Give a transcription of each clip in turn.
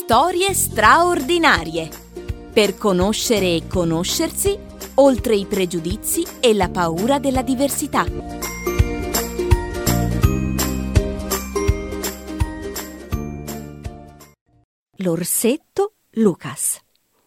Storie straordinarie per conoscere e conoscersi oltre i pregiudizi e la paura della diversità. L'orsetto Lucas.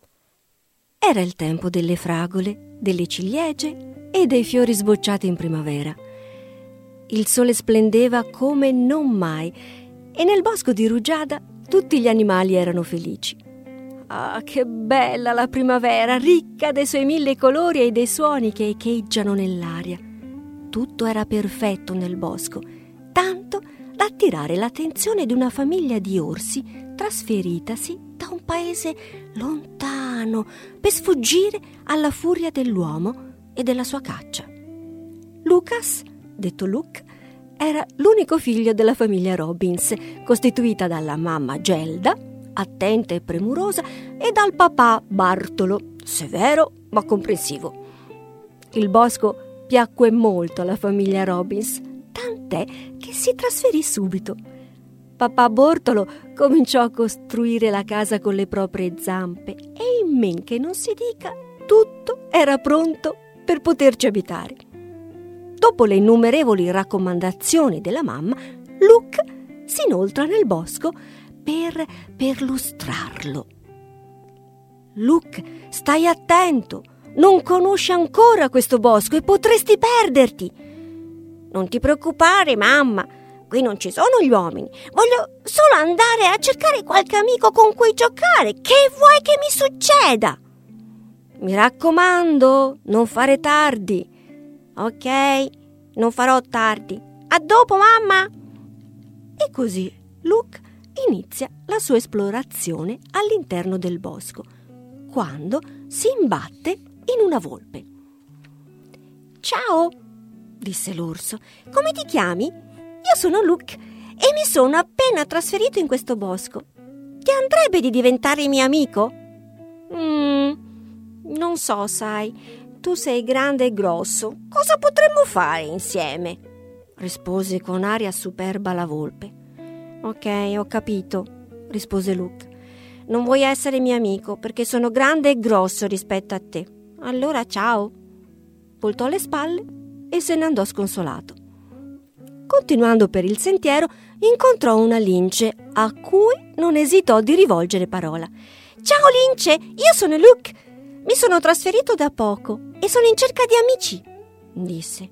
Era il tempo delle fragole, delle ciliegie e dei fiori sbocciati in primavera. Il sole splendeva come non mai e nel bosco di Rugiada tutti gli animali erano felici. Ah, che bella la primavera, ricca dei suoi 1000 colori e dei suoni che echeggiano nell'aria. Tutto era perfetto nel bosco, tanto da attirare l'attenzione di una famiglia di orsi trasferitasi da un paese lontano per sfuggire alla furia dell'uomo e della sua caccia. Lucas, detto Luke, era l'unico figlio della famiglia Robbins, costituita dalla mamma Gelda, attenta e premurosa, e dal papà Bartolo, severo ma comprensivo. Il bosco piacque molto alla famiglia Robbins, tant'è che si trasferì subito. Papà Bartolo cominciò a costruire la casa con le proprie zampe e in men che non si dica, tutto era pronto per poterci abitare. Dopo le innumerevoli raccomandazioni della mamma, Luke si inoltra nel bosco per lustrarlo. Luke, stai attento, non conosci ancora questo bosco e potresti perderti. Non ti preoccupare, mamma, qui non ci sono gli uomini. Voglio solo andare a cercare qualche amico con cui giocare. Che vuoi che mi succeda? Mi raccomando, non fare tardi. Ok, non farò tardi. A dopo, mamma! E così Luke inizia la sua esplorazione all'interno del bosco, quando si imbatte in una volpe. Ciao, disse l'orso. Come ti chiami? Io sono Luke e mi sono appena trasferito in questo bosco. Ti andrebbe di diventare mio amico? Non so, sai. Tu sei grande e grosso. Cosa potremmo fare insieme? Rispose con aria superba la volpe. Ok, ho capito, rispose Luke. Non vuoi essere mio amico perché sono grande e grosso rispetto a te. Allora ciao. Voltò le spalle e se ne andò sconsolato. Continuando per il sentiero, incontrò una lince a cui non esitò di rivolgere parola. Ciao lince, io sono Luke. Mi sono trasferito da poco e sono in cerca di amici, disse.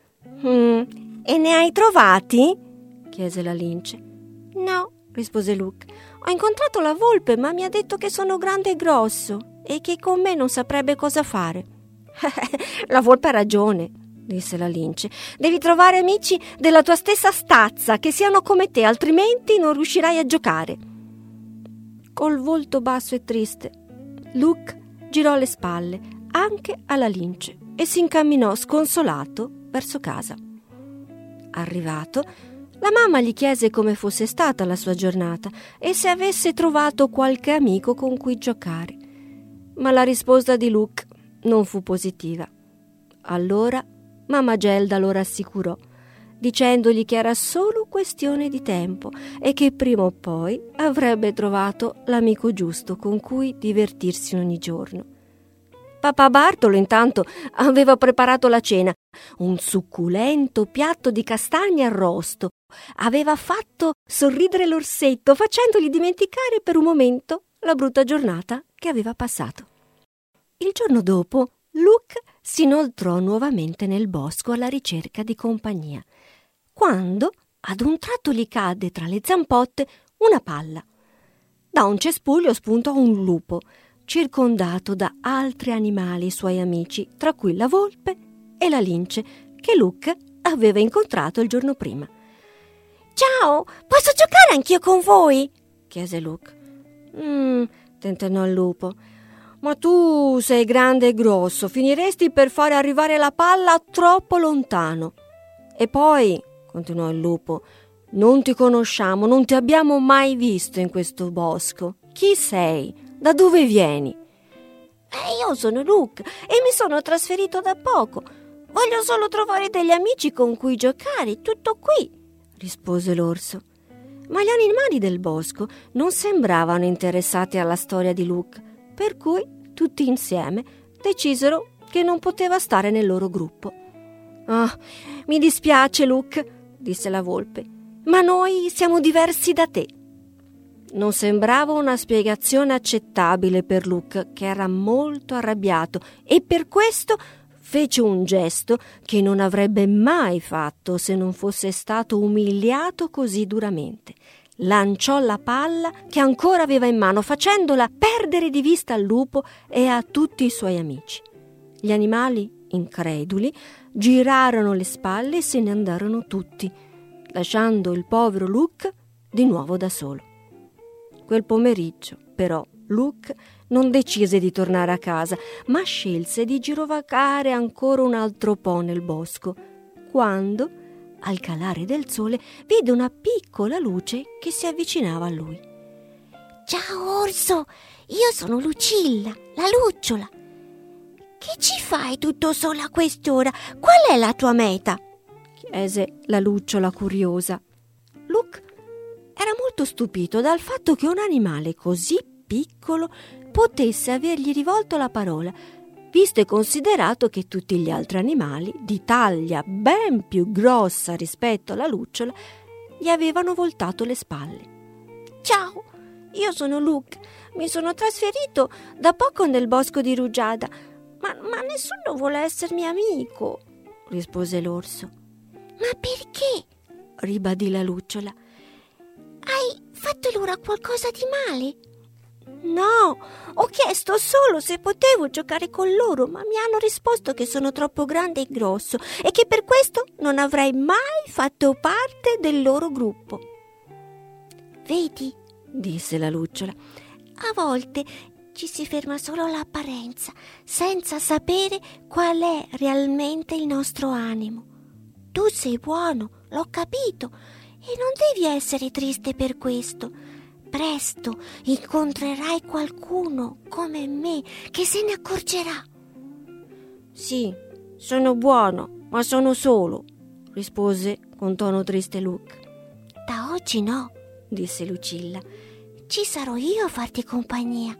E ne hai trovati? Chiese la lince. No, rispose Luke. Ho incontrato la volpe, ma mi ha detto che sono grande e grosso e che con me non saprebbe cosa fare. La volpe ha ragione, disse la lince. Devi trovare amici della tua stessa stazza, che siano come te, altrimenti non riuscirai a giocare. Col volto basso e triste, Luke girò le spalle anche alla lince e si incamminò sconsolato verso casa. Arrivato, la mamma gli chiese come fosse stata la sua giornata e se avesse trovato qualche amico con cui giocare. Ma la risposta di Luke non fu positiva. Allora mamma Gelda lo rassicurò, dicendogli che era solo questione di tempo e che prima o poi avrebbe trovato l'amico giusto con cui divertirsi ogni giorno. Papà Bartolo intanto aveva preparato la cena, un succulento piatto di castagne arrosto. Aveva fatto sorridere l'orsetto, facendogli dimenticare per un momento la brutta giornata che aveva passato. Il giorno dopo, Luke si inoltrò nuovamente nel bosco alla ricerca di compagnia, quando ad un tratto gli cadde tra le zampotte una palla. Da un cespuglio spuntò un lupo, circondato da altri animali suoi amici, tra cui la volpe e la lince, che Luke aveva incontrato il giorno prima. «Ciao, posso giocare anch'io con voi?» chiese Luke. Tentennò il lupo. «Ma tu sei grande e grosso, finiresti per fare arrivare la palla troppo lontano. E poi», continuò il lupo, «non ti conosciamo, non ti abbiamo mai visto in questo bosco. Chi sei? Da dove vieni?» Io sono Luke e mi sono trasferito da poco. Voglio solo trovare degli amici con cui giocare, tutto qui», rispose l'orso. Ma gli animali del bosco non sembravano interessati alla storia di Luke, per cui tutti insieme decisero che non poteva stare nel loro gruppo. «Ah, mi dispiace, Luke», disse la volpe, «ma noi siamo diversi da te». Non sembrava una spiegazione accettabile per Luke, che era molto arrabbiato, e per questo fece un gesto che non avrebbe mai fatto se non fosse stato umiliato così duramente. Lanciò la palla che ancora aveva in mano, facendola perdere di vista al lupo e a tutti i suoi amici. Gli animali, increduli, girarono le spalle e se ne andarono tutti, lasciando il povero Luke di nuovo da solo. Quel pomeriggio, però, Luke non decise di tornare a casa, ma scelse di girovagare ancora un altro po' nel bosco, quando, al calare del sole, vide una piccola luce che si avvicinava a lui. «Ciao orso, io sono Lucilla, la lucciola. Che ci fai tutto solo a quest'ora? Qual è la tua meta?» chiese la lucciola curiosa. Luke era molto stupito dal fatto che un animale così piccolo potesse avergli rivolto la parola, visto e considerato che tutti gli altri animali, di taglia ben più grossa rispetto alla lucciola, gli avevano voltato le spalle. «Ciao, io sono Luke. Mi sono trasferito da poco nel bosco di Rugiada, ma nessuno vuole essermi amico», rispose l'orso. «Ma perché?» ribadì la lucciola. «Hai fatto loro qualcosa di male?» «No, ho chiesto solo se potevo giocare con loro, ma mi hanno risposto che sono troppo grande e grosso e che per questo non avrei mai fatto parte del loro gruppo». «Vedi», disse la lucciola, «a volte ci si ferma solo all'apparenza, senza sapere qual è realmente il nostro animo. Tu sei buono, l'ho capito, e non devi essere triste per questo. Presto incontrerai qualcuno come me che se ne accorgerà». «Sì, sono buono, ma sono solo», rispose con tono triste Luke. «Da oggi no», disse Lucilla. «Ci sarò io a farti compagnia».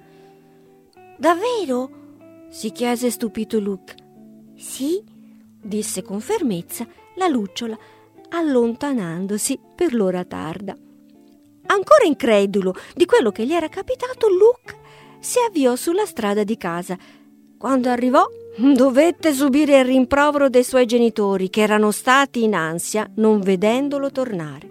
«Davvero?» si chiese stupito Luke. «Sì», disse con fermezza la lucciola, allontanandosi per l'ora tarda. Ancora incredulo di quello che gli era capitato, Luke si avviò sulla strada di casa. Quando arrivò, dovette subire il rimprovero dei suoi genitori, che erano stati in ansia non vedendolo tornare.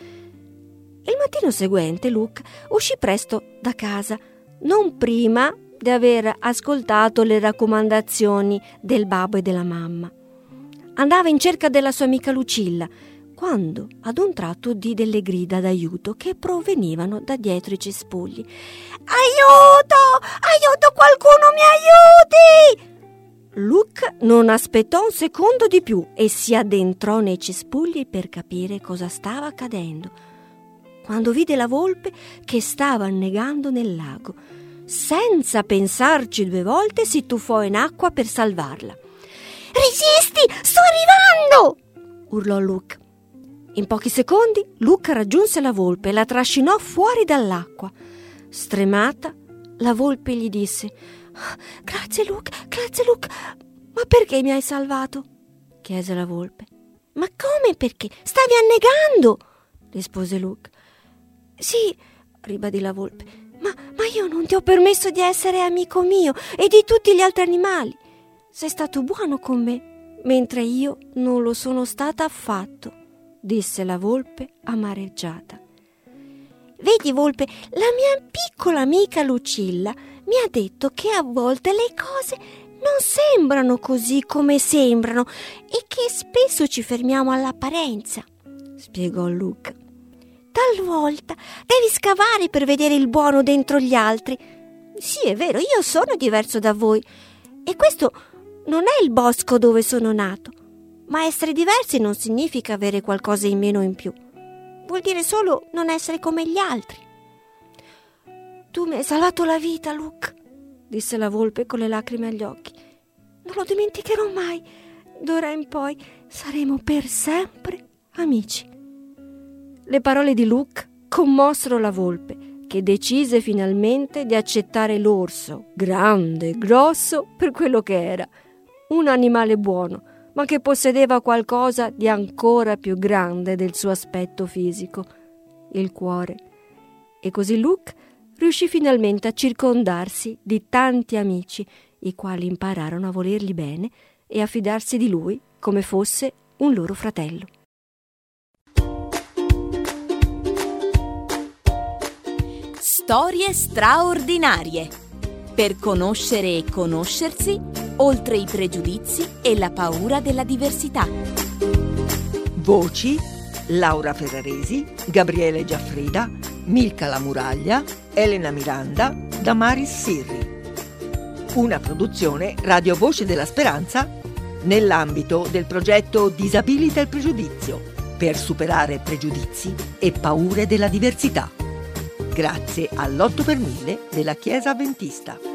Il mattino seguente Luke uscì presto da casa, non prima di aver ascoltato le raccomandazioni del babbo e della mamma. Andava in cerca della sua amica Lucilla, quando ad un tratto udì delle grida d'aiuto che provenivano da dietro i cespugli. «Aiuto! Aiuto! Qualcuno mi aiuti!» Luke non aspettò un secondo di più e si addentrò nei cespugli per capire cosa stava accadendo, quando vide la volpe che stava annegando nel lago. Senza pensarci due volte si tuffò in acqua per salvarla. «Resisti! Sto arrivando!» urlò Luke. In pochi secondi Luke raggiunse la volpe e la trascinò fuori dall'acqua. Stremata, la volpe gli disse: grazie Luke, ma perché mi hai salvato?» chiese la volpe. «Ma come perché? Stavi annegando!» rispose Luke. «Sì», ribadì la volpe, ma io non ti ho permesso di essere amico mio e di tutti gli altri animali. Sei stato buono con me, mentre io non lo sono stata affatto», disse la volpe amareggiata. «Vedi, volpe, la mia piccola amica Lucilla mi ha detto che a volte le cose non sembrano così come sembrano e che spesso ci fermiamo all'apparenza», spiegò Luke. «Talvolta devi scavare per vedere il buono dentro gli altri. Sì, è vero, io sono diverso da voi e questo non è il bosco dove sono nato, ma essere diversi non significa avere qualcosa in meno o in più. Vuol dire solo non essere come gli altri». «Tu mi hai salvato la vita, Luke», disse la volpe con le lacrime agli occhi. «Non lo dimenticherò mai. D'ora in poi saremo per sempre amici». Le parole di Luke commossero la volpe, che decise finalmente di accettare l'orso, grande e grosso per quello che era, un animale buono, ma che possedeva qualcosa di ancora più grande del suo aspetto fisico, il cuore. E così Luke riuscì finalmente a circondarsi di tanti amici, i quali impararono a volergli bene e a fidarsi di lui come fosse un loro fratello. Storie straordinarie per conoscere e conoscersi oltre i pregiudizi e la paura della diversità. Voci: Laura Ferraresi, Gabriele Giaffrida, Milka La Muraglia, Elena Miranda, Damaris Sirri. Una produzione Radio Voce della Speranza nell'ambito del progetto Disabilita il pregiudizio per superare pregiudizi e paure della diversità. Grazie all'8 per 1000 della Chiesa Adventista.